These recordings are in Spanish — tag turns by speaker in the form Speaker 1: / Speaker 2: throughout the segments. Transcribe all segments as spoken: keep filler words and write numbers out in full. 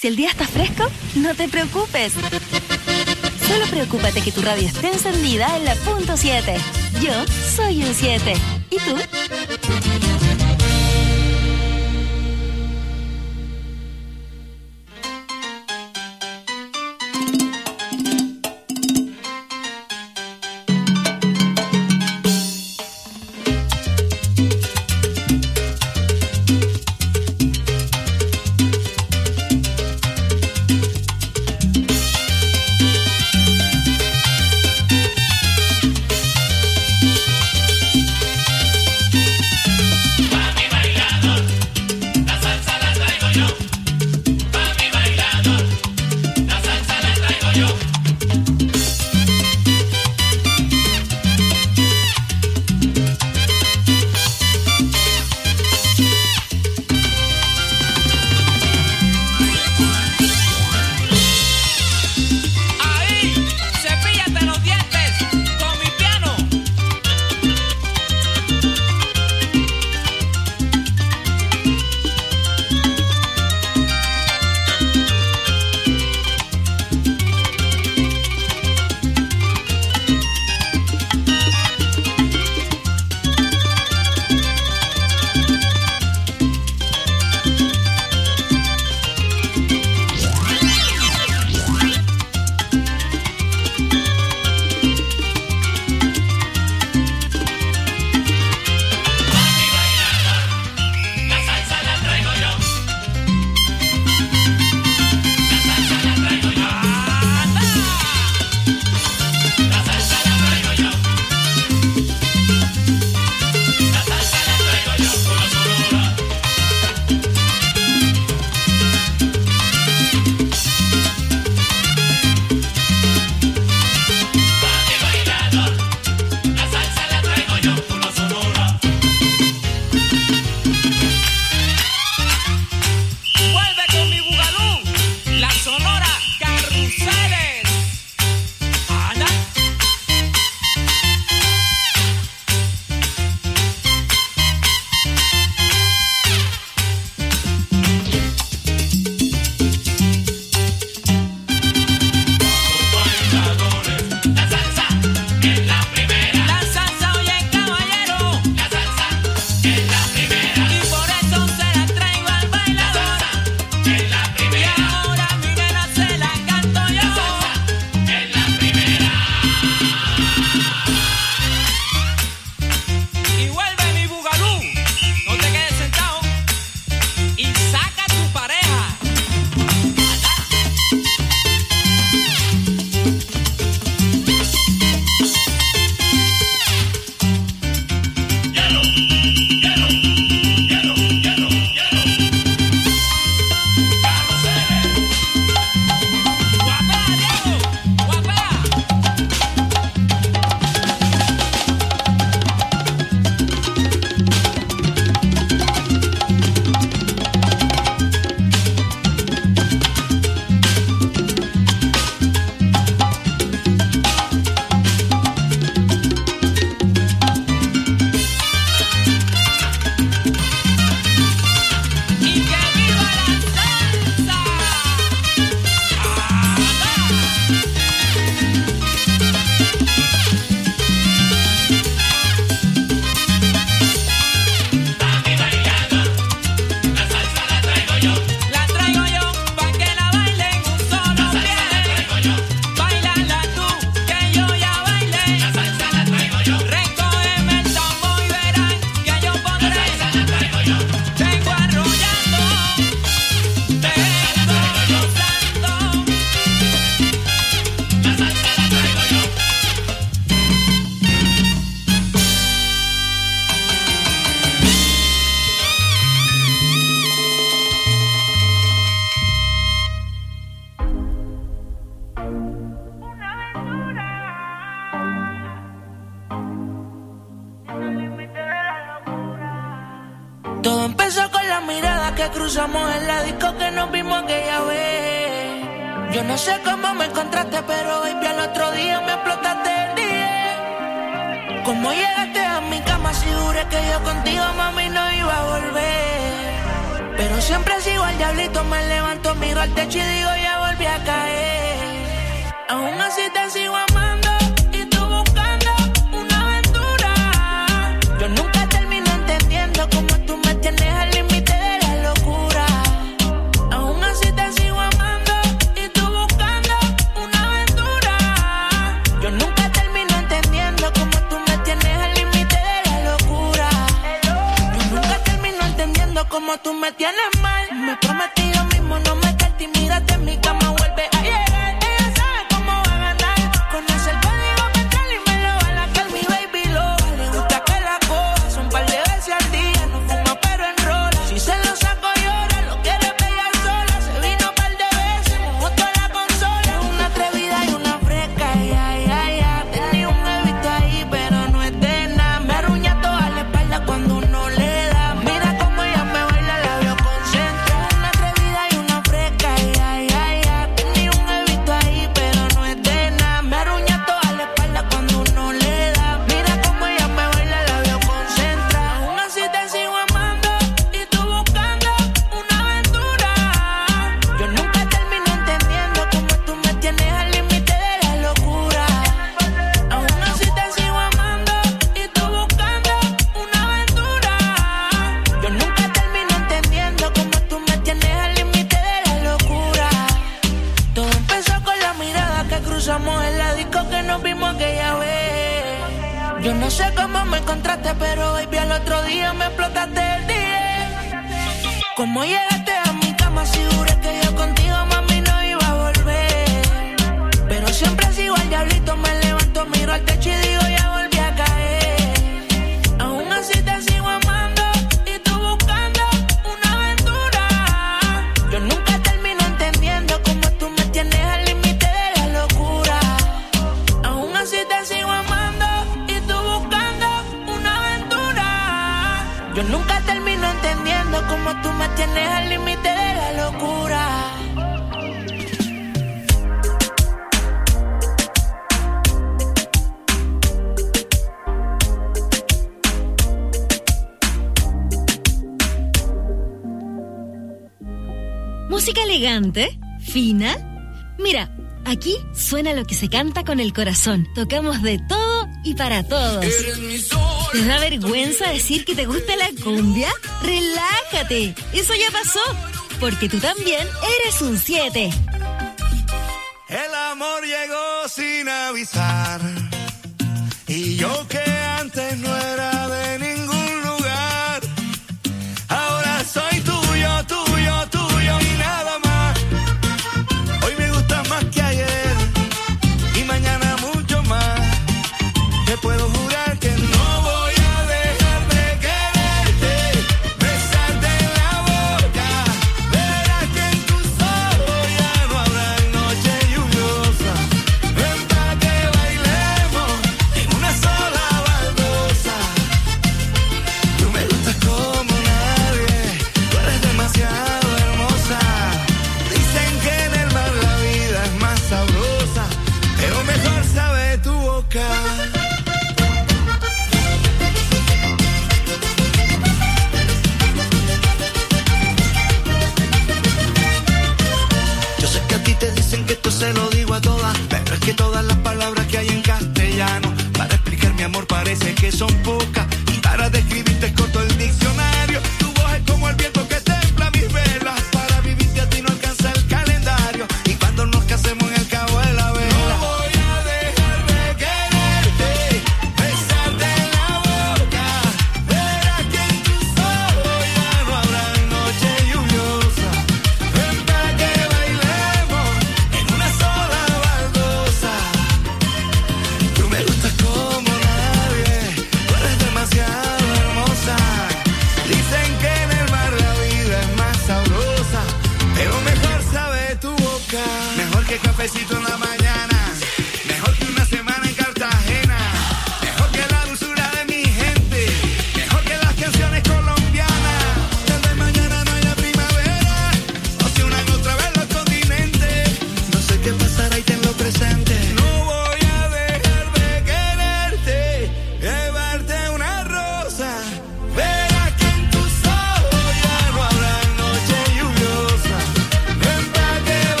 Speaker 1: Si el día está fresco, no te preocupes. Solo preocúpate que tu radio esté encendida en la punto siete. Yo soy un siete. ¿Y tú?
Speaker 2: Todo empezó con la mirada que cruzamos en la disco que nos vimos aquella vez. Yo no sé cómo me encontraste, pero baby al otro día me explotaste el día. Cómo llegaste a mi cama si juré que yo contigo, mami, no iba a volver. Pero siempre sigo al diablito, me levanto, miro al techo y digo ya volví a caer. Aún así te sigo amando y tú buscando una aventura. Yo nunca termino entendiendo cómo tú me tienes al límite de la locura. Aún así te sigo amando y tú buscando una aventura. Yo nunca termino entendiendo cómo tú me tienes al límite de la locura. Yo nunca termino entendiendo cómo tú me tienes mal. Me prometí yo mismo no meterte y mírate en mi cama, vuelve a llegar. Ella sabe cómo va a ganar. Conoce el código mental y me lo va a lacar, mi baby loca. Le gusta que la coja, son par de veces al día. No fuma pero enrola. Si se lo saco llora, lo quiere pegar sola. Se vino par de veces, mojó toda la consola. Es una atrevida y una fresca, ay, ay, ay, ay. Tenía un bebito ahí, pero no es de nada. Me arruña toda la espalda cuando uno le da. Mira cómo ella me baila, la veo concentrada. Una atrevida y una fresca, ay, ay, ay, ay. Tenía un bebito ahí, pero no es de nada. Me arruña toda la espalda cuando uno le da. Mira cómo ella me baila, la veo concentrada. Aún así te sigo amando y tú buscando una aventura. Yo nunca termino entendiendo cómo tú me tienes al límite de la locura. Aún así te sigo amando y tú buscando una aventura. Yo nunca termino entendiendo cómo tú me tienes al límite de la locura. Todo empezó con la mirada que cruzamos en la disco que nos vimos aquella vez. Yo no sé cómo me encontraste, pero baby al otro día me explotaste el día. Cómo llegaste a mi cama, si juré que yo contigo, mami, no iba a volver. Pero siempre sigo al diablito, me levanto, miro al techo y digo ya volví a caer. Aún así te sigo amando y tú buscando una aventura. Yo nunca termino entendiendo cómo tú me tienes al límite de la locura. Aún así te sigo amando y tú buscando una aventura. Yo nunca termino entendiendo cómo tú me tienes al límite de la locura.
Speaker 1: Música elegante, fina. Mira, aquí suena lo que se canta con el corazón. Tocamos de todo y para todos. ¿Te da vergüenza decir que te gusta la cumbia? Relájate, eso ya pasó, porque tú también eres un siete.
Speaker 3: El amor llegó sin avisar, y yo que antes no era de ningún lugar, ahora soy tuyo, tuyo, tuyo y nada más. Hoy me gusta más que ayer y mañana mucho más. Te puedo jurar que no voy a dejar de quererte, besarte en la boca. Verás que en tus ojos ya no habrá noche lluviosa. Ven pa' que bailemos en una sola baldosa. Tú me gustas como nadie, tú eres demasiado hermosa. Dicen que en el mar la vida es más sabrosa, pero mejor sabe tu boca. Yo sé que a ti te dicen que esto se lo digo a todas, pero es que todas las palabras que hay en castellano para explicar mi amor parece que son pocas, y para describirte corto el diccionario. Tu voz es como el viento que templa mis velas, para vivirte a ti no alcanza el calendario, y cuando nos casemos en el cabo de la vela. No voy a dejar de quererte, besarte en la boca. Verás que en tus ojos ya no habrá noche lluviosa. Ven pa' que bailemos en una sola baldosa. Tú me gustas como nadie, tú eres demasiado hermosa. Dicen que en el mar la vida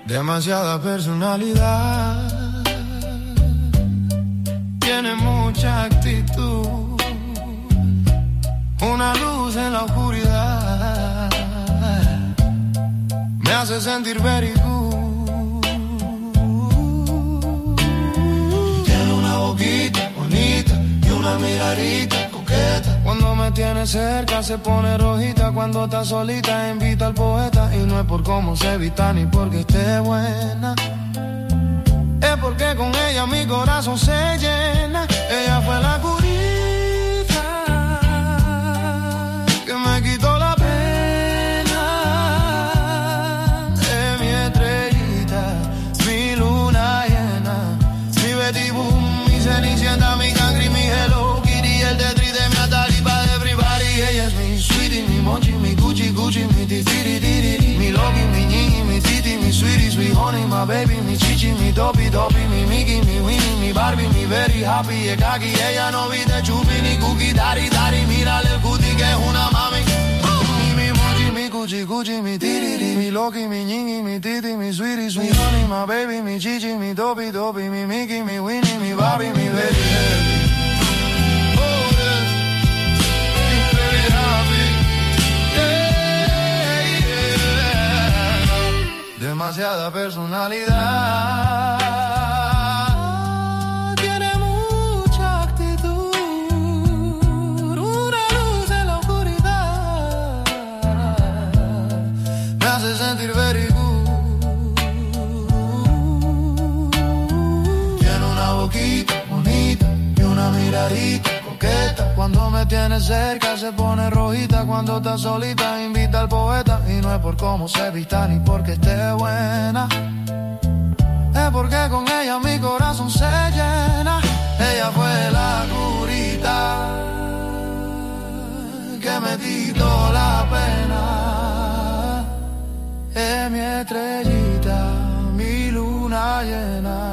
Speaker 4: Demasiada personalidad, tiene mucha actitud, una luz en la oscuridad, me hace sentir very good. Tiene una boquita bonita y una miradita coqueta. Cuando me tiene cerca se pone rojita, cuando está solita invita al poeta. Y no es por cómo se vista ni porque esté buena, es porque con ella mi corazón se llena. Ella fue la curita que me quitó la pena. Es mi estrellita, mi luna llena, mi Betty Boom, mi Cenicienta, mi Cangri, mi Hello Kitty, el Tetris de mi Atalipa de Everybody. Ella es mi sweetie, mi Monchi, mi Gucci, Gucci, mi titiri, titiri, mi Loki, mi Ñi, mi Titi, mi sweetie, sweet honey, my baby, mi Chichi, mi Topi, Topi, mi Mickey, mi Winnie, mi Barbie, mi very happy, es kaki. Ella no viste chupi ni cookie, dari, dari, mírale el cutie que es una mami. Mi Monchi, mi Gucci, Gucci, mi titiri, mi Loki, mi Ñi, mi Titi, mi sweetie, sweet honey, my baby, mi Chichi, mi Topi, Topi, mi Mickey, mi Winnie, mi Barbie, mi very happy. Demasiada personalidad, tiene mucha actitud, una luz en la oscuridad, me hace sentir very good. Tiene una boquita bonita y una miradita coqueta. Cuando me tiene cerca se pone rojita, cuando está solita invita al poeta. Y no es por cómo se vista ni porque esté buena, es porque con ella mi corazón se llena. Ella fue la curita que me quitó la pena. Es mi estrellita, mi luna llena.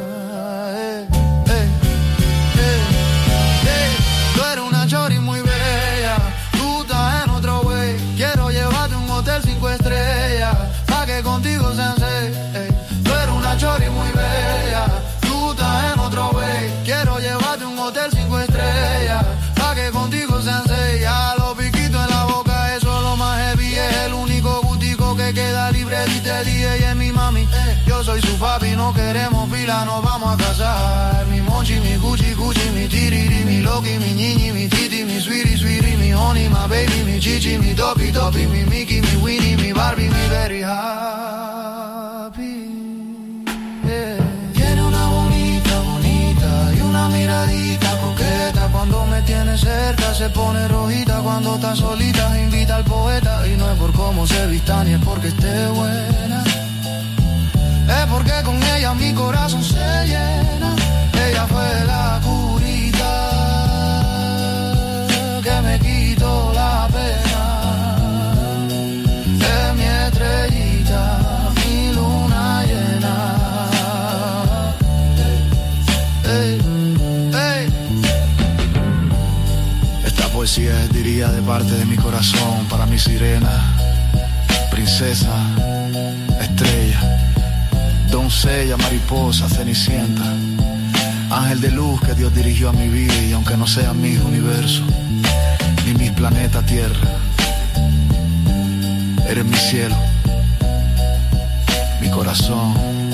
Speaker 4: Chori muy bella, tú estás en otro way. Quiero llevarte a un hotel cinco estrellas, pa' que contigo sensei. Ey. Tú eres una chori muy bella, tú estás en otro way. Quiero llevarte a un hotel cinco estrellas, pa' que contigo sensei. A los piquitos en la boca, eso es lo más heavy. Es el único gustico que queda libre. Y te dije, ella es mi mami, ey. Yo soy su papi, no queremos pila, nos vamos a casar. Mi Monchi, mi Gucci, Gucci, mi Tiriri, mi Loki, mi Ñi, mi Titi, mi sweetie, sweetie, mi honey, my baby, mi Chichi, mi Topi, Topi, mi Mickey, mi Winnie, mi Barbie, mi very happy. Yeah. Tiene una bonita, bonita y una miradita coqueta. Cuando me tiene cerca se pone rojita, cuando está solita invita al poeta. Y no es por cómo se vista ni es porque esté buena, es porque con ella mi corazón se llena. Ella fue la curita que me quitó la pena. Es mi estrellita, mi luna llena. Hey, hey. Esta poesía es, diría, de parte de mi corazón para mi sirena, princesa, estrella, doncella, mariposa, cenicienta, ángel de luz que Dios dirigió a mi vida. Y aunque no sea mi universo ni mi planeta Tierra, eres mi cielo, mi corazón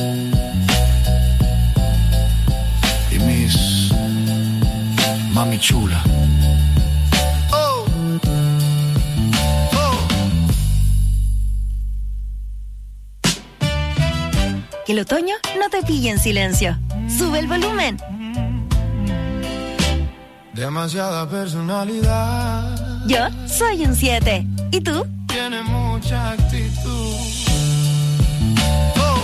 Speaker 4: y mis mami chula. Oh, oh.
Speaker 1: Que el otoño no te pille en silencio. Sube el volumen.
Speaker 4: Demasiada personalidad.
Speaker 1: Yo soy un siete. ¿Y tú?
Speaker 4: Tiene mucha actitud. Oh.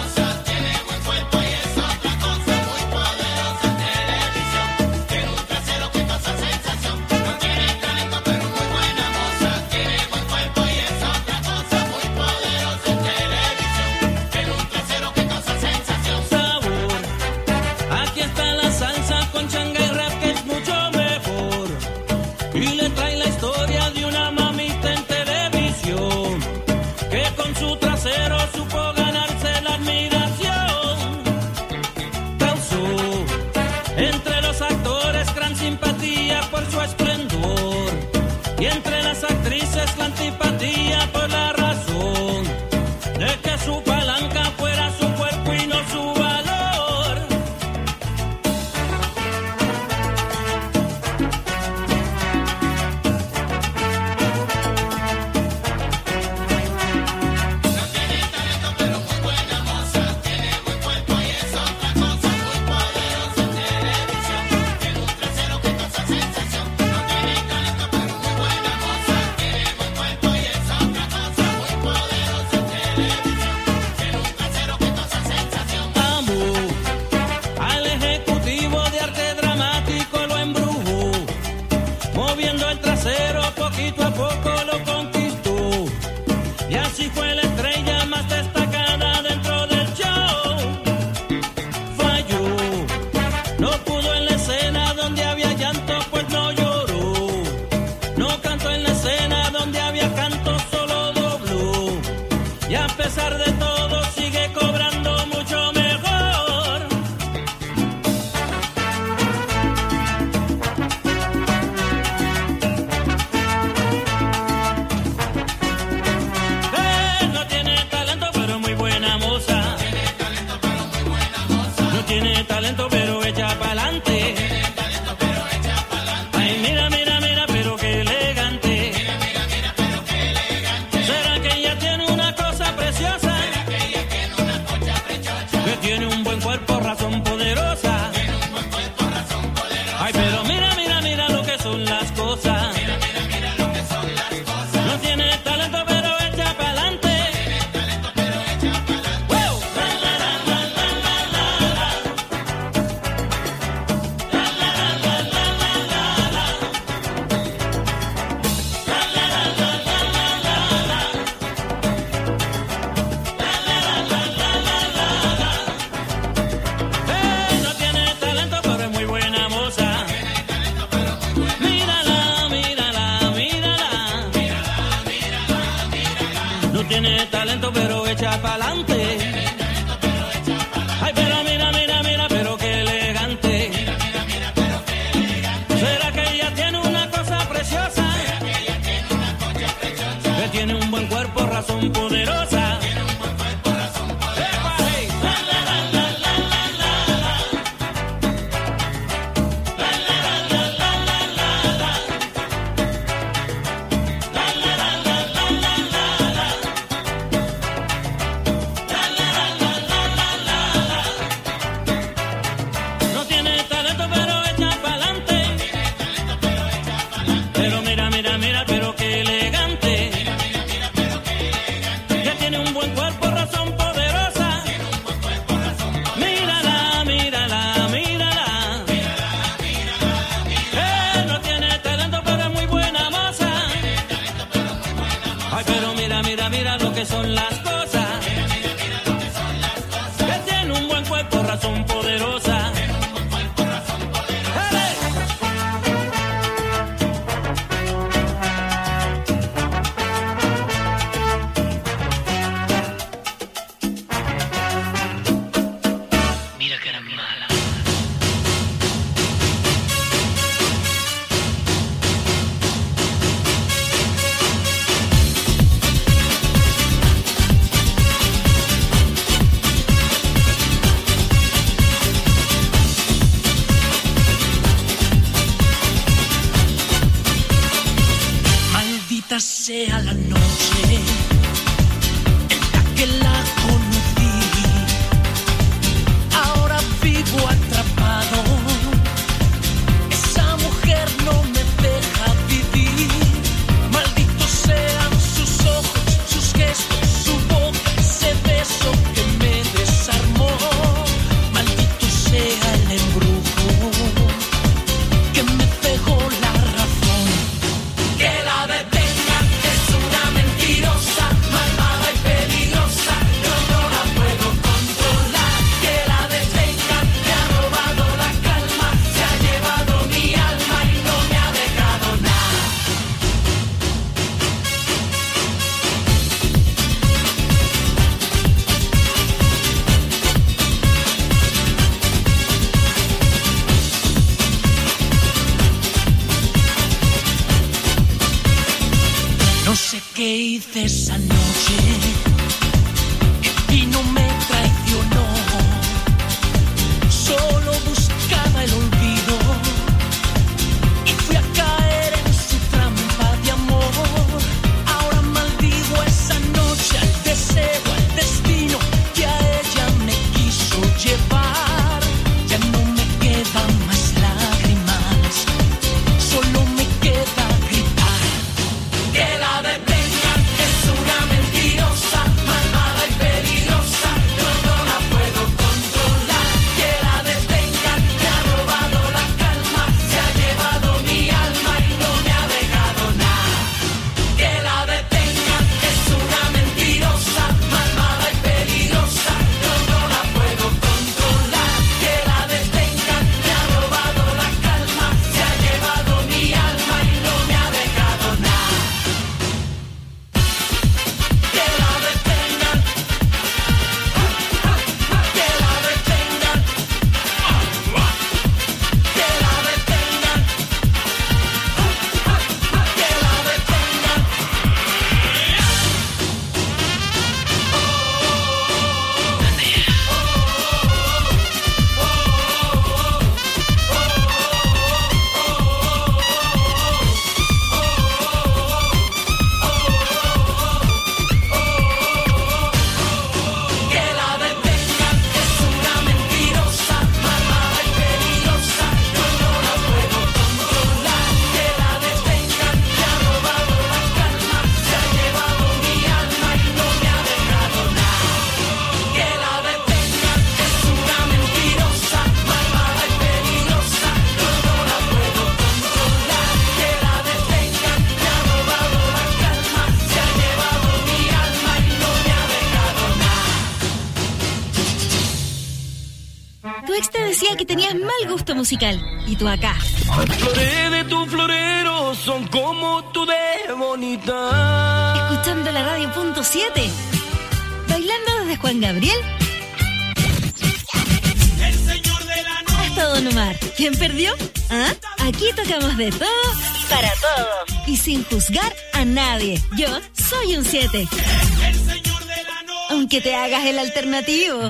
Speaker 5: Tiene Y entre las actrices la antipatía por la razón de que su palanca fuera su cuerpo y no su valor.
Speaker 6: No tiene talento pero muy buena moza, tiene buen cuerpo y es otra cosa, muy poderosa en televisión, tiene un trasero que causa sensación. No tiene talento pero muy buena moza, tiene buen cuerpo y es otra cosa, muy poderosa en televisión, tiene un trasero que causa sensación.
Speaker 5: Amo al ejecutivo de arte dramático, lo embrujó, moviendo el trasero poquito a poco lo conquistó, y así fue la estrella más destacada dentro del show. Falló, no pudo en la escena donde había llanto, pues no lloró, no cantó en la escena donde había canto, solo dobló, y a pesar de todo sigue cobrando mucho mejor. Eh, no tiene talento pero muy buena moza,
Speaker 6: Tiene talento pero muy buena moza,
Speaker 5: no tiene talento pero echa pa'lante.
Speaker 6: tiene talento pero echa pa'lante.
Speaker 5: Ay, mira, mira, mira, pero qué elegante.
Speaker 6: Mira, mira, mira, pero qué elegante.
Speaker 5: ¿Será que ella tiene una cosa preciosa?
Speaker 6: Será que ella tiene una concha prechocha,
Speaker 5: Que tiene un buen cuerpo, razón poderosa.
Speaker 6: tiene un buen cuerpo, razón poderosa.
Speaker 5: Ay, pero mira, mira, mira lo que son las cosas.
Speaker 6: Mira, mira, mira lo que son las cosas.
Speaker 5: No tiene talento pero echa pa'lante.
Speaker 6: Tiene talento pero echa pa'lante.
Speaker 5: ¡Wow! La, la, la, la, la, la, la, la. La, la, la, la, la, la, la, la. La, la, la, la, la, la, la, la. La, la, la, la, la, la, la, la. Eh, no tiene talento pero es muy buena moza. Mírala, mírala, mírala. No tiene talento pero echa pa'lante. Ay, pero mira, mira, mira, pero qué elegante. ¿Será que ella tiene una cosa preciosa? Que tiene un buen cuerpo, razón poderosa. Epa, hey. La, la, la, la, la, la, la, la. La, la, la, la, la, la, la, la. La, la, la, la, la, la, la, la. La, la, la, la, la, la, la, la. No tiene talento pero echa pa'lante. Pero mira, mira, mira, pero qué elegante. Que tiene un buen cuerpo, razón poderosa. Mírala, mírala, mírala. Eh, no tiene talento pero es muy buena moza. Ay, pero mira, mira, mira lo que son las cosas. Que tiene un buen cuerpo, razón poderosa. ¡Ele! Mira que era mala.
Speaker 7: Maldita sea la noche en la que la conocí. Ahora vivo atrapado. Esa mujer no me deja vivir. Malditos sean sus ojos, sus gestos, su boca, ese beso que me desarmó. Maldito sea el embrujo que me pegó la razón. Que la detengan, es una mentirosa, malvada y peligrosa. que hice esa noche y no me traicionó. Solo buscaba el olvido y fui a caer en su trampa de amor. Ahora maldigo esa noche, al deseo, al destino que a ella me quiso llevar. Ya no me quedan más lágrimas, solo me queda gritar. Que la detengan, es una mentirosa, malvada y peligrosa, yo no la puedo controlar. Que la detengan, me ha robado la calma, se ha llevado mi alma y no me ha dejado nada. Que la detengan, es una mentirosa, malvada y peligrosa, yo no la puedo controlar. Que la detengan, me ha robado la calma, se ha llevado mi alma y no me ha dejado nada. Que la detengan, que la detengan, que la detengan, que la detengan. Que la detengan, es una mentirosa, malvada y peligrosa, yo no la puedo controlar. Que la detengan, me ha robado la calma, se ha llevado mi alma y no me ha dejado nada. Que la detengan, es una mentirosa, malvada y peligrosa, yo no la puedo controlar. Que la detengan, me ha robado la calma, se ha llevado mi alma y no me ha dejado nada.
Speaker 1: Tu ex te decía que tenías mal gusto musical. Y tú acá,
Speaker 5: Las flores de tu florero son como tú de bonita.
Speaker 1: escuchando la radio punto siete. Bailando desde Juan Gabriel hasta Don Omar. ¿Quién perdió? ¿Ah? Aquí tocamos de todo para todos. Y sin juzgar a nadie. Yo soy un siete. Aunque te hagas el alternativo.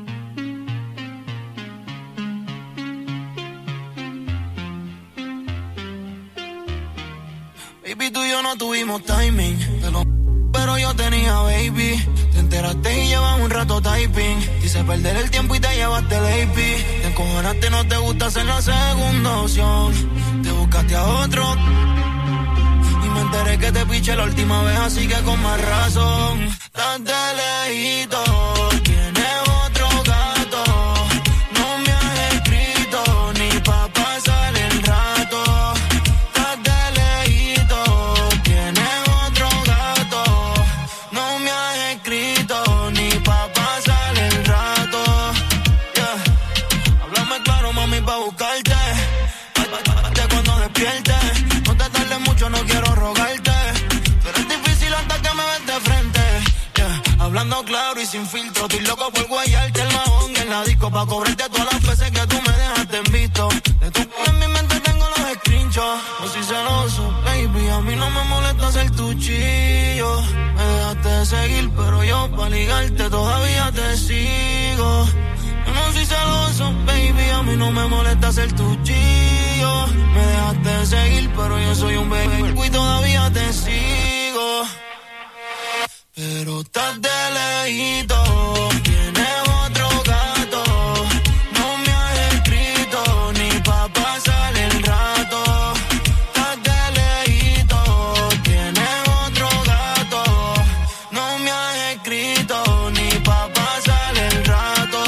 Speaker 4: Baby, tú y yo no tuvimos timing, pero, pero yo tenía baby. Te enteraste y llevas un rato typing. Quise perder el tiempo y te llevaste el A P. Te encojonaste, no te gusta hacer la segunda opción. Te buscaste a otro y me enteré que te piché la última vez, así que con más razón. Estás de lejito, tienes otro gato. No me has escrito ni pa' pasar el rato. Estás de lejito, tienes otro gato. No me has escrito ni pa' pasar el rato. Yeah. Háblame claro, mami, pa' buscarte. Hazte cuando despiertes. No te tardes mucho, no quiero rogarte. Pero es difícil hasta que me ves de frente. Yeah. Hablando claro y sin filtro. Estoy loco por guayarte el mahón en la disco. Pa' cobrarte todas las veces que tú me dejaste en visto. De tu en mi mente tengo los screenshots. No soy celoso, baby. A mí no me molesta ser tu chillo. Me dejaste de seguir, pero yo pa' ligarte todavía te sigo. Yo no soy celoso, baby. A mí no me molesta ser tu chillo. Me dejaste de seguir, pero yo soy un baby y todavía te sigo. Pero estás de lejito, tienes otro gato. No me has escrito ni pa' pasar el rato. Estás de lejito, tienes otro gato. No me has escrito ni pa' pasar el rato.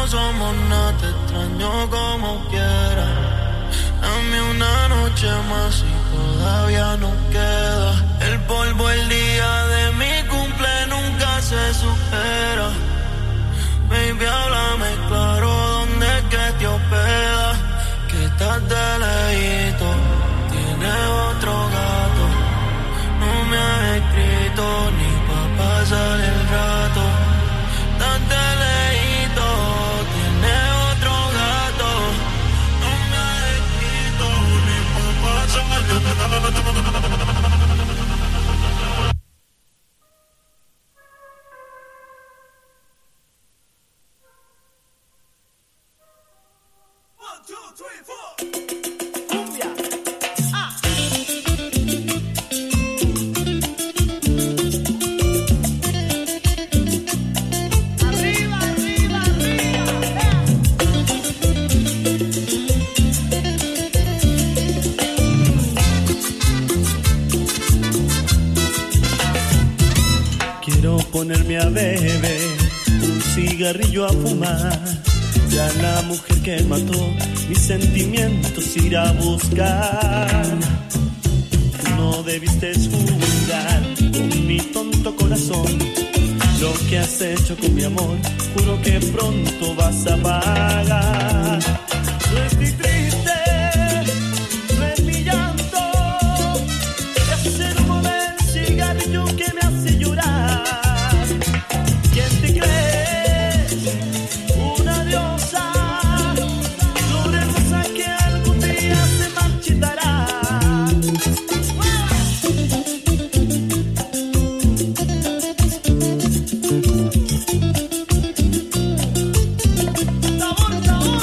Speaker 4: no somos nada, te extraño como quiera. Dame una noche más y todavía no queda. El polvo el día de mi cumple nunca se supera. Baby, háblame claro, ¿dónde es que te hospeda? Que estás de lejito, tienes otro gato. No me has escrito ni pa' pasar el rato. Estás de lejito, tienes otro gato. No me has escrito ni pa' pasar el rato.
Speaker 8: Ponerme a beber un cigarrillo a fumar, ya la mujer que mató mis sentimientos ir a buscar. Tú no debiste jugar con mi tonto corazón, lo que has hecho con mi amor, juro que pronto vas a pagar. No estoy triste, no es mi llanto, es el humo del cigarrillo que me hace llorar. ¿Quién te crees? Una diosa, flor hermosa que algún día se marchitará. ¡Sabor, sabor!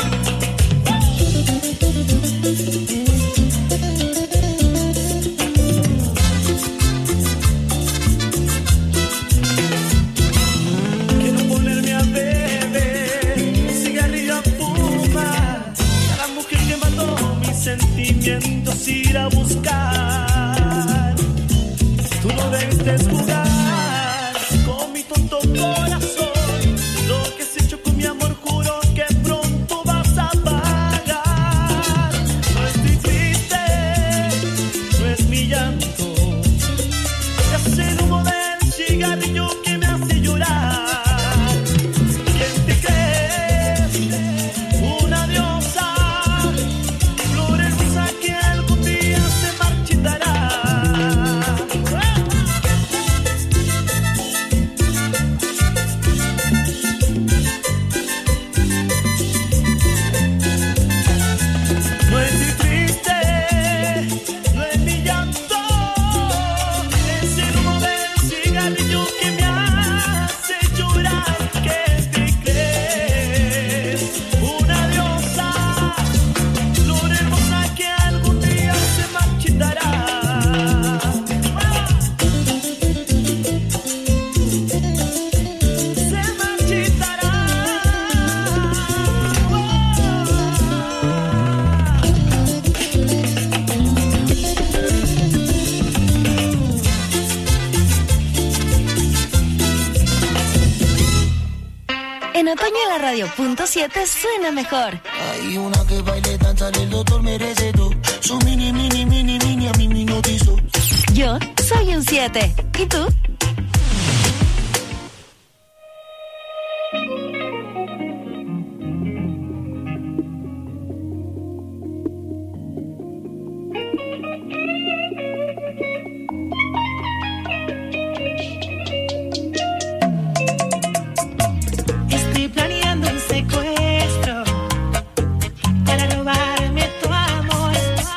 Speaker 8: Sentimientos ir a buscar. Tú no debes jugar con mi tonto corazón, lo que has hecho con mi amor juro que pronto vas a pagar. No estoy triste, no es mi llanto, es el humo del cigarrillo que me hace llorar. ¿Quién te crees? Una diosa, que algún día se marchitará. No estoy triste, no es mi llanto, es el humo del cigarrillo que me hace llorar. ¿Qué te crees? Una diosa, flor hermosa que algún día se marchitará. Se marchitará.
Speaker 1: En otoño la radio punto siete suena mejor.
Speaker 4: Hay una que baile, danza, el doctor merece todo. Su mini, mini, mini, mini, a mí me hipnotizó.
Speaker 1: Yo soy un siete. ¿Y tú?
Speaker 9: Estoy planeando un secuestro para robarme tu amor.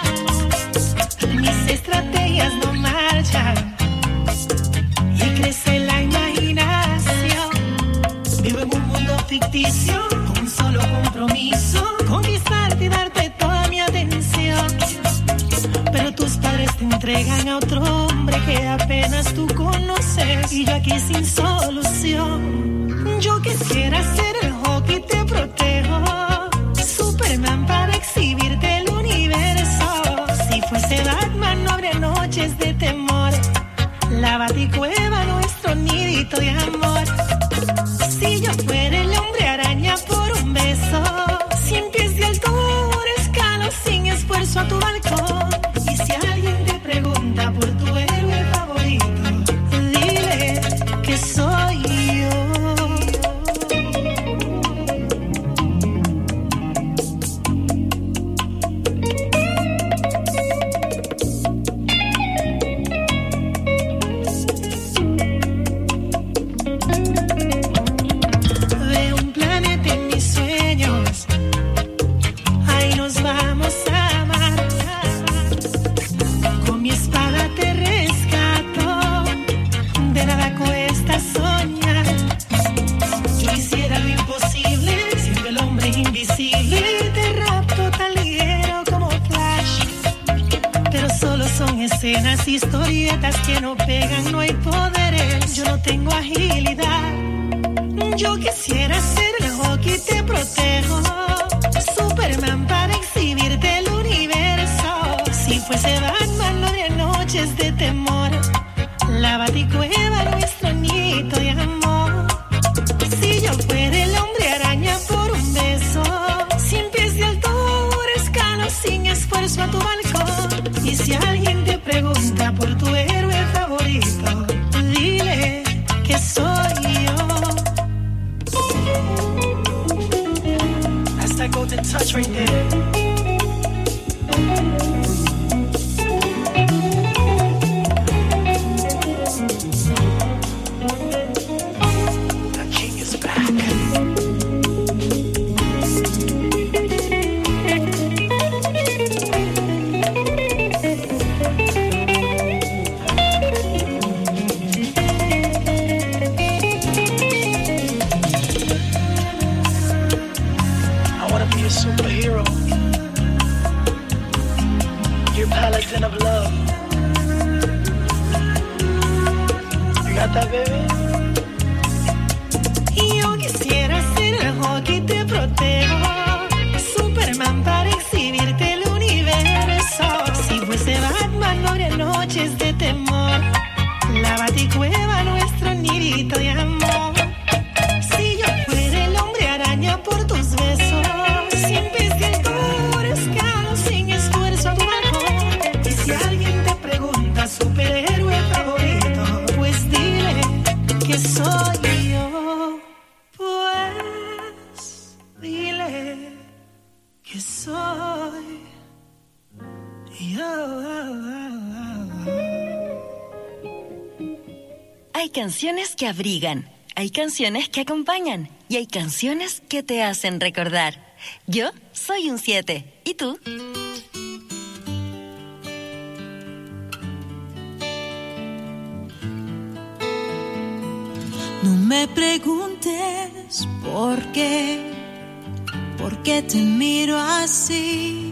Speaker 9: Mis estrategias no marchan y crece la imaginación. Vivo en un mundo ficticio con un solo compromiso: conquistarte y darte toda mi atención. Pero tus padres te entregan a otro hombre que apenas tú conoces, y yo aquí sin solución. Yo quisiera ser el hockey, te protejo, Superman para exhibirte el universo. Si fuese Batman no habría noches de temor, la baticueva nuestro nidito de amor. Si yo fuera el hombre araña por un beso, historietas que no pegan, no hay poderes. Yo no tengo agilidad. Yo quisiera ser el hockey, te protejo. Superman para exhibirte el universo. Si fuese Batman no habría noches de temor. La Baticueva, nuestro nieto de amor. Si yo fuera el hombre araña por un beso, cien pies de altura, escalo sin esfuerzo a tu balcón. Y si alguien te pregunta por tu héroe favorito, dile que soy yo. That's that golden touch right there. Paladin of love. You got that, baby? Yo quisiera ser el hockey, te protejo. Superman para exhibirte el universo. Si fuese Batman no habría noches de temor. La Baticueva, nuestro nidito de amor. Si yo fuera el hombre araña por tus besos, cien pies de altura, escalo sin esfuerzo a tu balcón. Si alguien te pregunta superhéroe favorito, pues dile que soy yo. Pues dile que soy yo.
Speaker 1: Hay canciones que abrigan, hay canciones que acompañan y hay canciones que te hacen recordar. Yo soy un siete. ¿Y tú?
Speaker 10: No me preguntes por qué, por qué te miro así.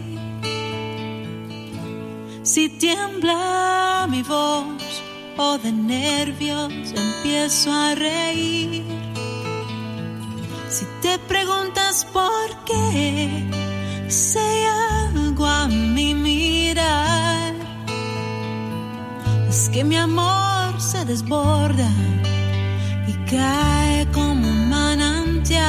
Speaker 10: Si tiembla mi voz o de nervios empiezo a reír. Si te preguntas por qué, sé algo a mi mirar. Es que mi amor se desborda y cae como un manantial.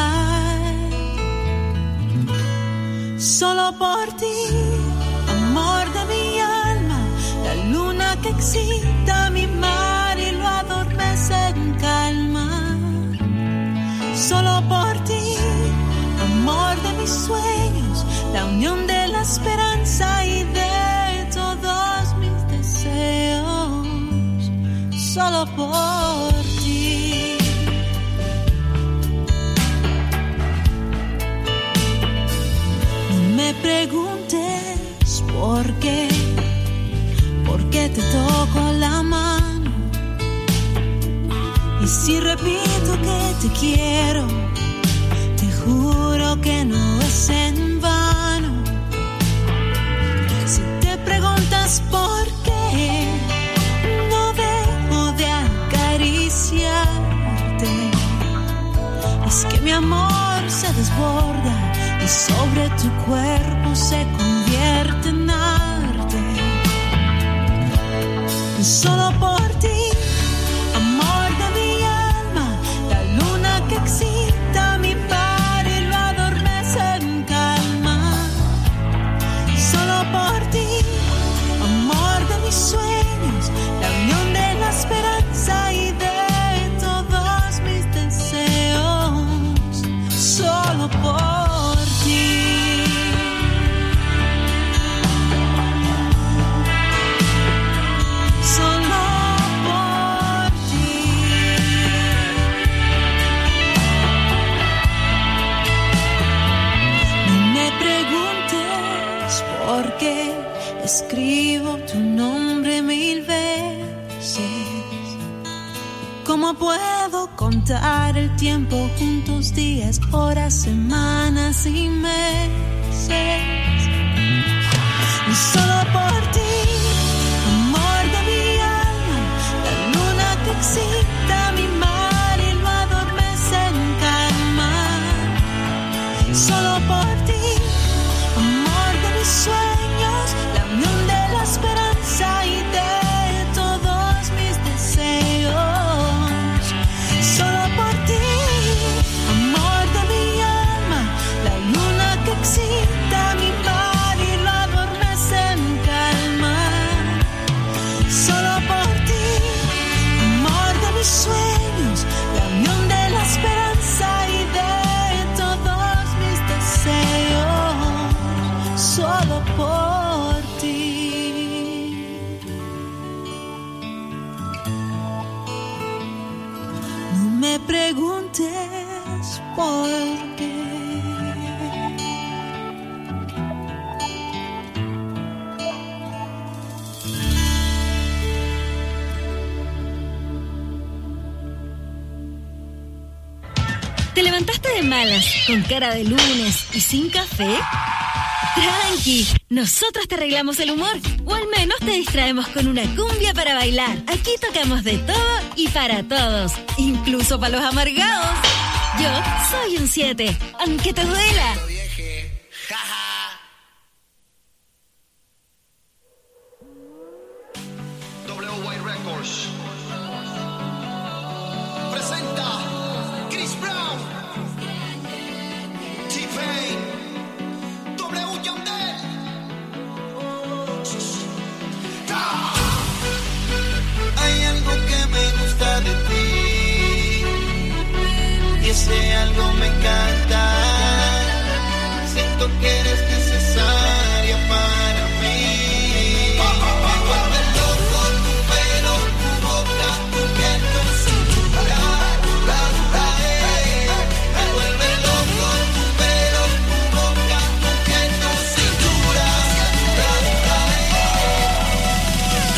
Speaker 10: Solo por ti, amor de mi alma, la luna que excita mi mar y lo adormece en calma. Solo por ti, amor de mis sueños, la unión de la esperanza y de todos mis deseos. Solo por ti. No me preguntes por qué, por qué te toco la mano. Y si repito que te quiero, te juro que no es en vano. Si te preguntas por qué, no dejo de acariciarte. Es que mi amor se desborda y sobre tu cuerpo se convierte en arte. Solo por ti, amor de mi alma, la luna que excita mi mar y lo adormece en calma. Solo por ti, amor de mis sueños, la unión de la esperanza y de todos mis deseos. Solo por ti. Porque escribo tu nombre mil veces. ¿Cómo puedo contar el tiempo juntos, días, horas, semanas y meses? Y solo por ti, amor de mi excita mi mar y lo adormece en calma. Solo por ti, amor de mis sueños, la unión de la esperanza y de todos mis deseos. Solo por ti, amor de mi alma, la luna que excita mi mar y lo adormece en calma. Solo por ti, amor de mis sueños, la unión de la esperanza y de todos mis deseos. Solo por ti. No me preguntes por qué.
Speaker 1: ¿Te levantaste de malas, con cara de lunes y sin café? Tranqui, nosotros te arreglamos el humor, o al menos te distraemos con una cumbia para bailar. Aquí tocamos de todo y para todos, incluso para los amargados. Yo soy un siete, aunque te duela.
Speaker 11: W Y Records presenta Chris Brown, T-Pain, W Yandel.
Speaker 12: Hay algo que me gusta de ti y ese algo me encanta. Siento que eres necesaria para mí. Me vuelve loco tu pelo, tu boca, tu piel, tu cintura. La, la, eh. Me vuelve loco tu pelo, tu boca, tu piel, tu cintura. La, la, eh.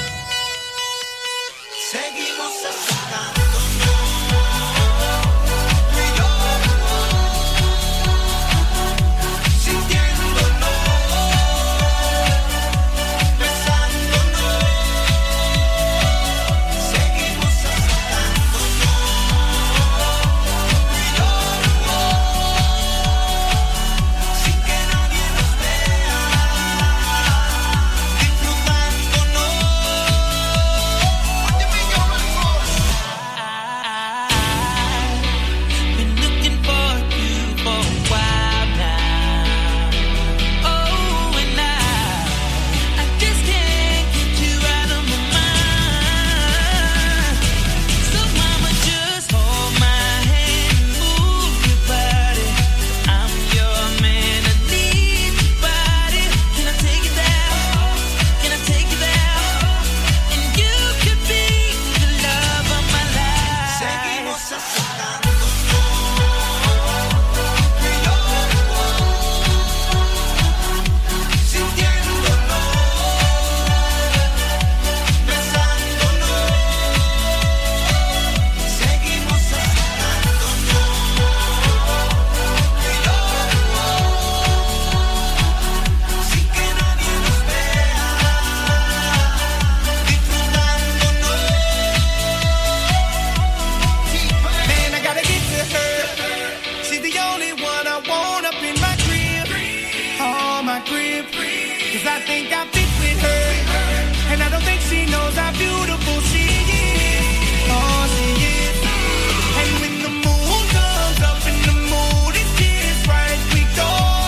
Speaker 12: Seguimos acercándonos, tú y yo, sintiéndonos, besándonos. Seguimos acercándonos, tú y yo, sin que nadie nos vea, disfrutándonos. Been looking for you for a while now. Oh, and I, I just can't get you out of my mind. So mama, just hold my hand and move your body. I'm your man, I need your body. Can I take you there? Can I take you there? And you could be the love of my life. Seguimos acercándonos, tú y yo, sintiéndonos, besándonos. Seguimos acercándonos, tú y yo, sin que nadie nos vea, disfrutándonos. Man, I gotta get to her. She's the only one I want up in my crib. Oh, my crib. Cause I think I fit with her. And I don't think she knows how beautiful she is. Oh, she is. And when the moon comes up and the mood is just right, we go.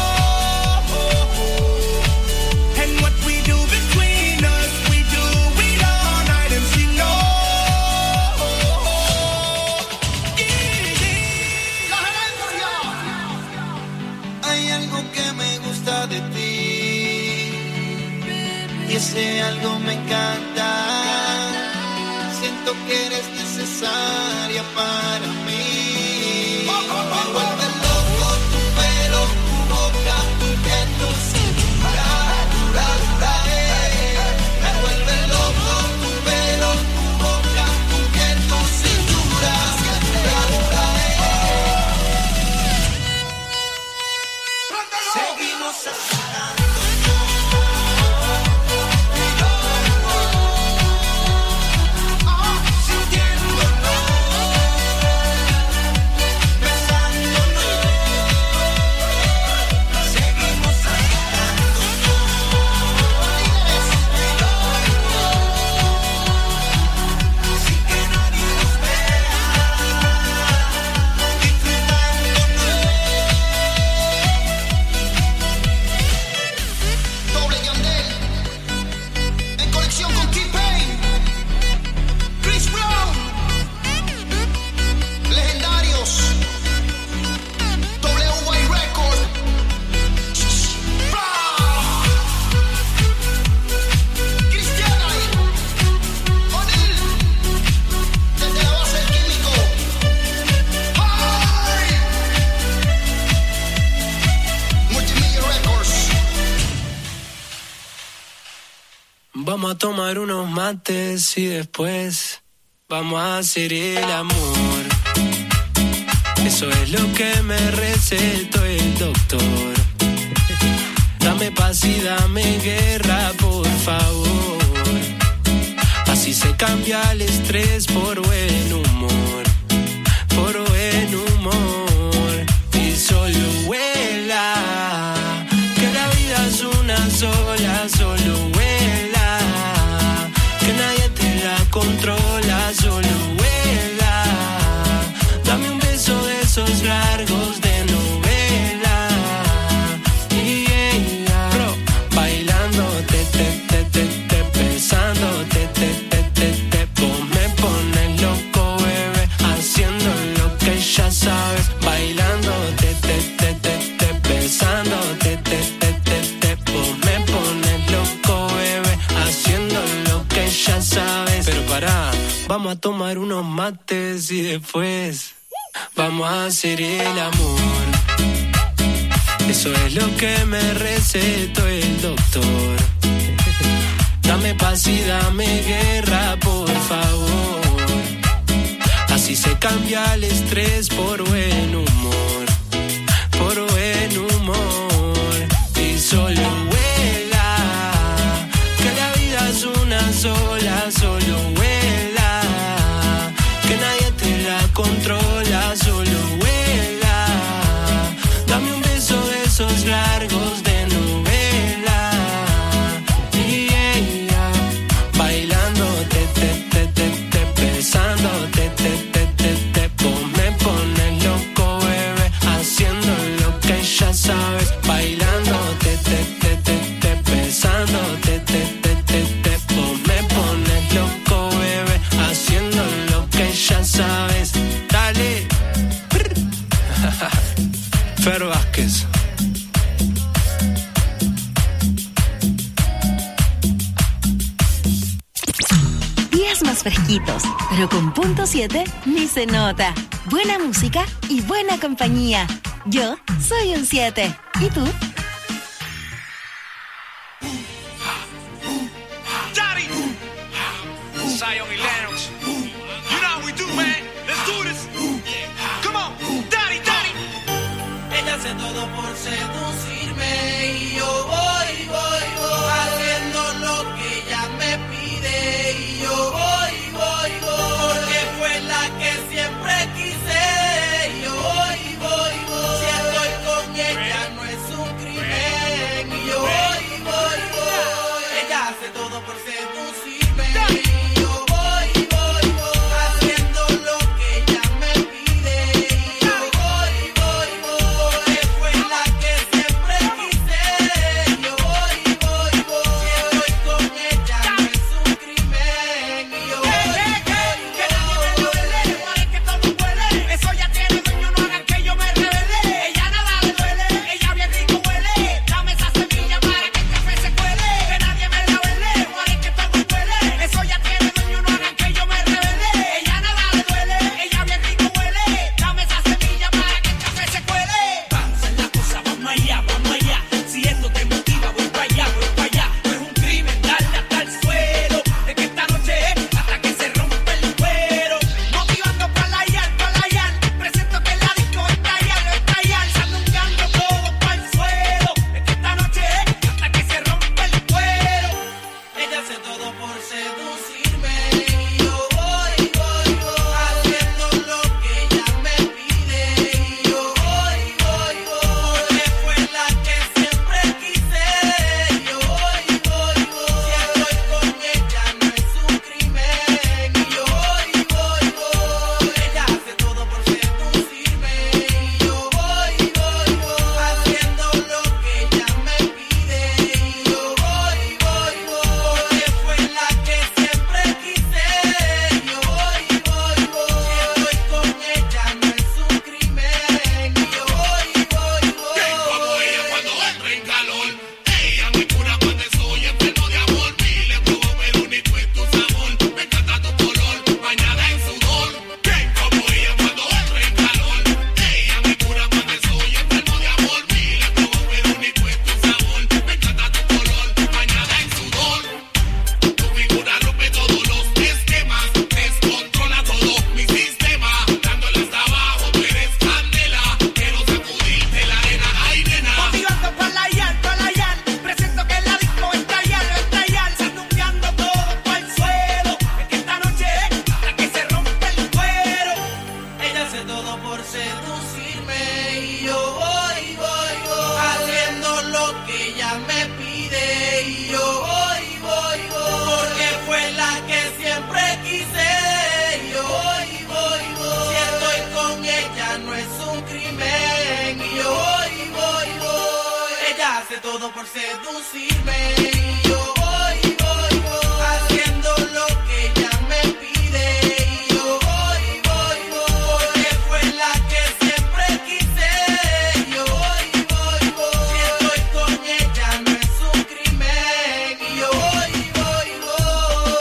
Speaker 12: And what we do between us, we do it all night, and she knows. Hay algo que me gusta de ti y ese algo me encanta. Siento que eres necesaria para mí. Me vuelve loco tu pelo, tu boca, tu piel, tu cintura. La, la, eh. Me vuelve loco tu pelo, tu boca, tu piel, tu cintura. La, la, eh. Seguimos acercándonos, tú y yo, sintiéndonos.
Speaker 13: Vamos a tomar unos mates y después vamos a hacer el amor. Eso es lo que me recetó el doctor. Dame paz y dame guerra, por favor. Así se cambia el estrés por buen humor, por buen humor. Y solo vuela, que la vida es una sola, solo vuela, que nadie te la controla, solo vuela. Dame un beso de esos largos de novela. Y ella, bro, bailando, te, te, te, te, te, besando, te, te, te, te, te, vos me pones loco, bebé, haciendo lo que ya sabes, bailando, te, te, te, te, te, besando, te, te, te, te, te, vos me pones loco, bebé, haciendo lo que ya sabes. Pero pará, vamos a tomar unos mates y después vamos a hacer el amor. Eso es lo que me recetó el doctor. Dame paz y dame guerra, por favor. Así se cambia el estrés por buen humor, por buen humor. Y solo vuela, que la vida es una sola, solo vuela, que nadie te la controla, solo vuela. Dame un beso de esos largos de novela. Y ella, bailando, te, te, te, te, te, besando, te, te, te, te, te, vos me pones loco, bebé, haciendo lo que ya sabes, bailando, te, te, te, te, te, besando, te, te, te, te, te, vos me pones loco, bebé, haciendo lo que ya sabes. Dale. Fer Vázquez.
Speaker 1: Días más fresquitos, pero con punto siete ni se nota. Buena música y buena compañía. Yo soy un siete. ¿Y tú?
Speaker 14: Daddy! Zion y Lennox. You know how we do, man. Let's do this. Come on, Daddy, Daddy.
Speaker 7: Ella hace todo por seducirme y yo voy, voy, voy haciendo lo que ella me pide y yo voy, voy, voy porque fue la que siempre quise y yo voy, voy, voy si estoy con ella no es un
Speaker 2: hace todo por seducirme y yo voy, voy, voy, haciendo lo que ella me pide y yo voy, voy, voy, porque fue la que siempre quise y yo voy, voy, voy, si estoy con ella no es un crimen y yo voy, voy, voy, ella hace todo por seducirme y yo voy, voy, voy, haciendo lo que ella me pide y yo voy, voy, voy, porque fue la que siempre quise y yo voy, voy, voy, si estoy con ella no es un crimen y yo voy, voy, voy.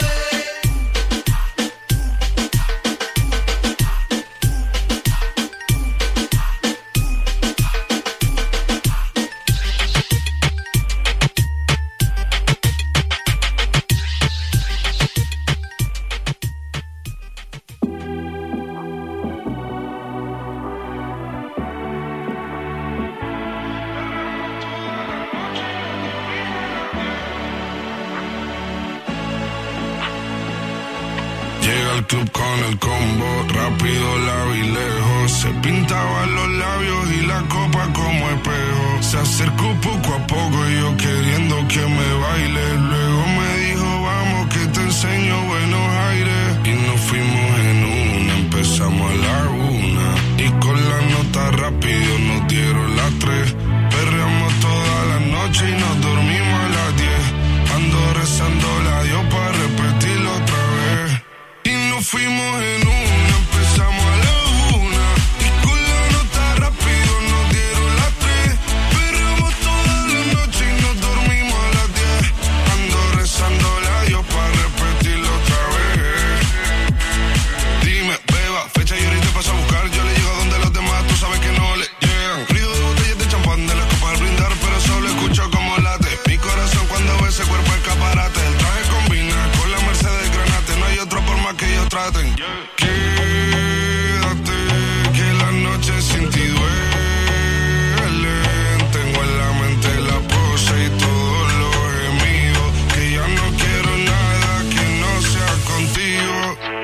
Speaker 15: Llega al club con el combo, rápido la vi lejos. Se pintaban los labios y la copa como espejo. Se acercó poco a poco y yo queriendo que me baile. Luego me dijo, vamos que te enseño buenos aires. Y nos fuimos en una, empezamos a la una. Y con la nota rápido nos dieron las tres. Perreamos toda la noche y nos dormimos a las diez. Ando rezando la Dios para repetirlo otra vez. Y nos fuimos en una, empezamos a la una. Y con la nota rápido nos dieron las tres. Perreamos toda la noche y nos dormimos a las diez. Ando rezando la Dios para repetirlo otra vez. Dime, beba, fecha y ahorita paso a buscar. Yo le llego donde los demás, tú sabes que no le llegan. Río de botellas de champán, de las copas al brindar, pero solo escucho como late. Mi corazón cuando ve ese cuerpo escaparate. El traje combina con la Mercedes Granate. No hay otro por más que ellos traten. Quédate, que la noche sin ti duele. Tengo en la mente la pose y todos los gemidos. Que ya no quiero nada que no sea contigo.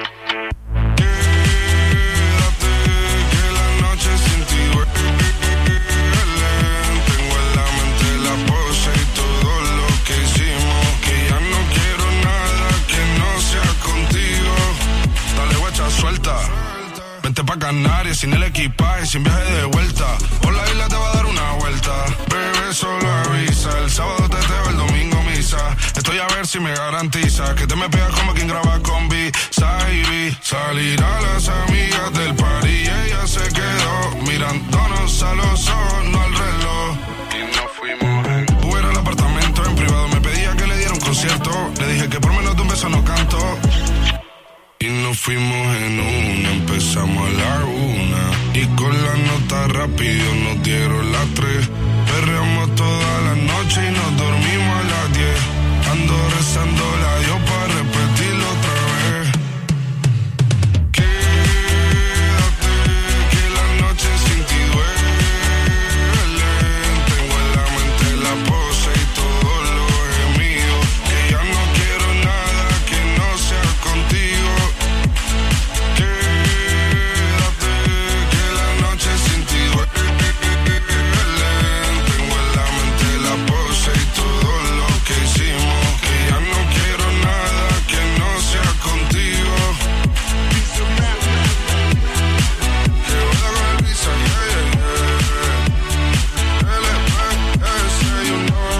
Speaker 15: Quédate, que la noche sin ti duele. Tengo en la mente la pose y todo lo que hicimos. Que ya no quiero nada que no sea contigo. Dale guacha, suelta. Vente pa' Canarias sin el equipaje, sin viaje de vuelta. Por la isla te va a dar una vuelta. Bebé, solo avisa. El sábado te teo, el domingo misa. Estoy a ver si me garantiza que te me pegas como quien graba con B. Saibi. Salir a las amigas del party y ella se quedó mirándonos a los ojos, no al reloj. Y nos fuimos en Uber al apartamento en privado. Me pedía que le diera un concierto. Le dije que por menos de un beso no canto. Y nos fuimos en una, empezamos a la una. Y con la nota rápido nos dieron las tres. Perreamos toda la noche y nos dormimos a las diez. Ando rezando la Dios para repetirlo otra vez. Quédate, que la noche sin ti duele. Tengo en la mente la pose y todos los gemidos. Que ya no quiero nada que no sea contigo. Quédate, que la noche sin ti duele. Tengo en la mente la pose y todo lo que hicimos. Que ya no quiero nada que no sea contigo. Que voy con el visa, yeah, yeah, yeah. L P S, you know.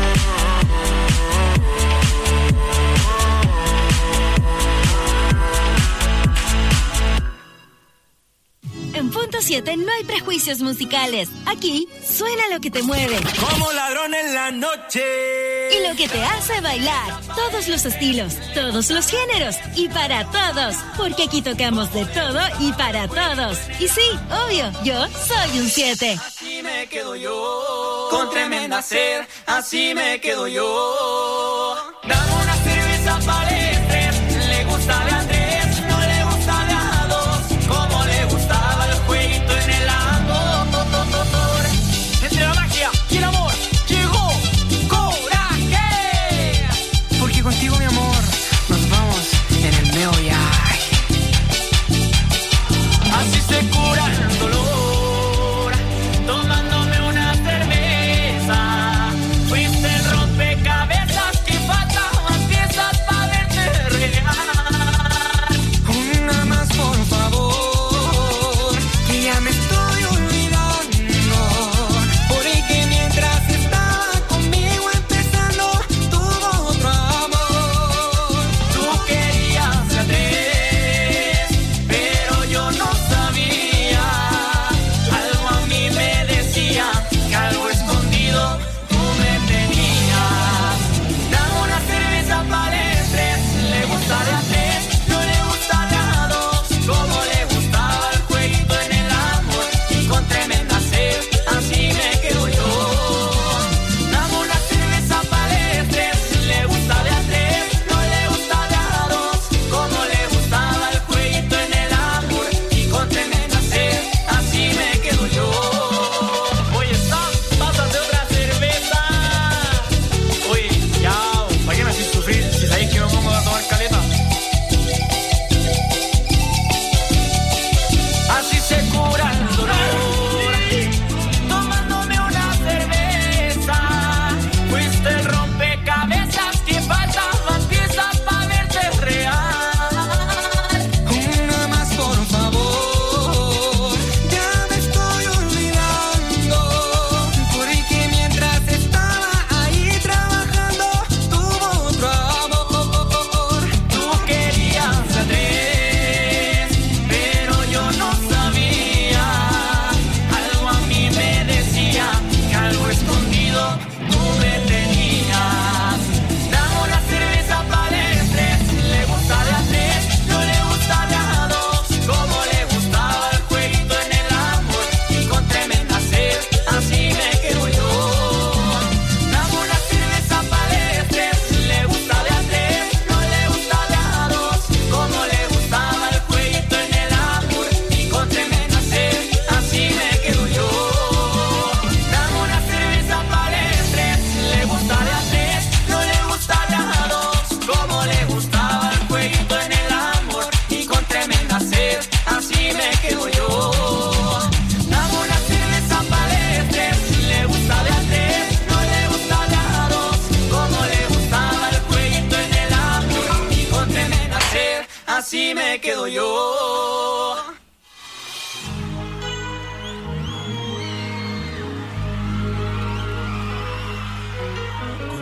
Speaker 1: En Punto siete no hay prejuicios musicales. Aquí suena lo que te mueve.
Speaker 2: Como ladrón en la noche.
Speaker 1: Y lo que te hace bailar. Todos los estilos, todos los géneros y para todos. Porque aquí tocamos de todo y para todos. Y sí, obvio, yo soy un siete.
Speaker 2: Así me quedo yo. Con tremenda sed, así me quedo yo. Dame una cerveza para el estrés. Le gusta de Andrés, no le gusta de a dos. Como le gustaba el jueguito en el amor. Entre la magia y el amor llegó Coraje. Porque contigo, mi amor, nos vamos en el meollo. Así se curan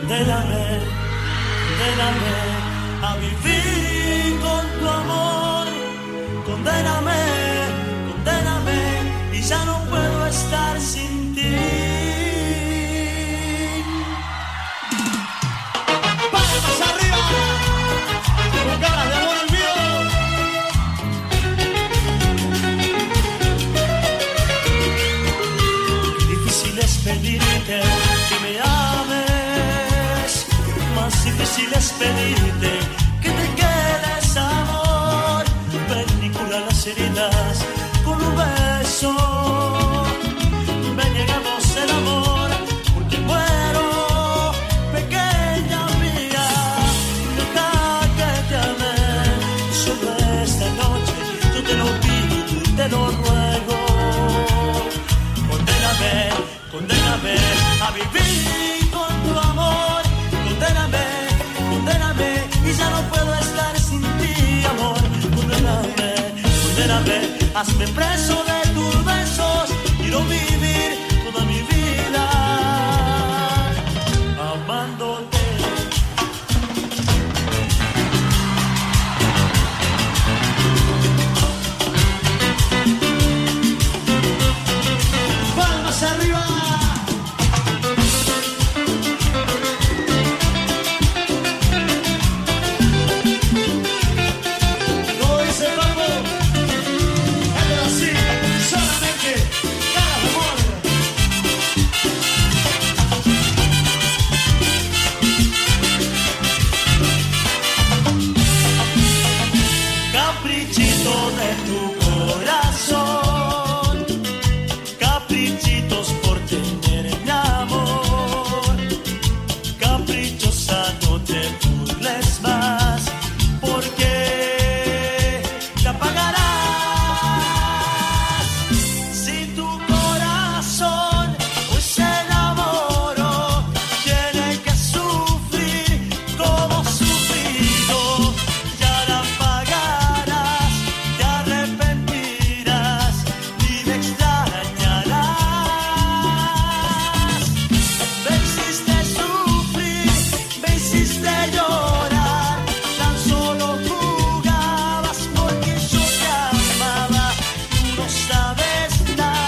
Speaker 8: Condéname, condéname a vivir con tu amor. Condéname, condéname y ya no puedo estar sin ti.
Speaker 16: ¡Palmas arriba! Con ganas de amor al mío.
Speaker 8: Qué difícil es pedirte que me ames, más difícil es pedirte que te quedes, amor. Ven y cura las heridas con un beso. Ven, llegamos el amor, porque muero, pequeña mía. Deja que te ame, solo esta noche yo te lo pido y te lo ruego. Condéname, condéname a vivir con tu amor. Condéname, condéname y ya no puedo estar sin ti, amor. Condéname, condéname, hazme preso de tu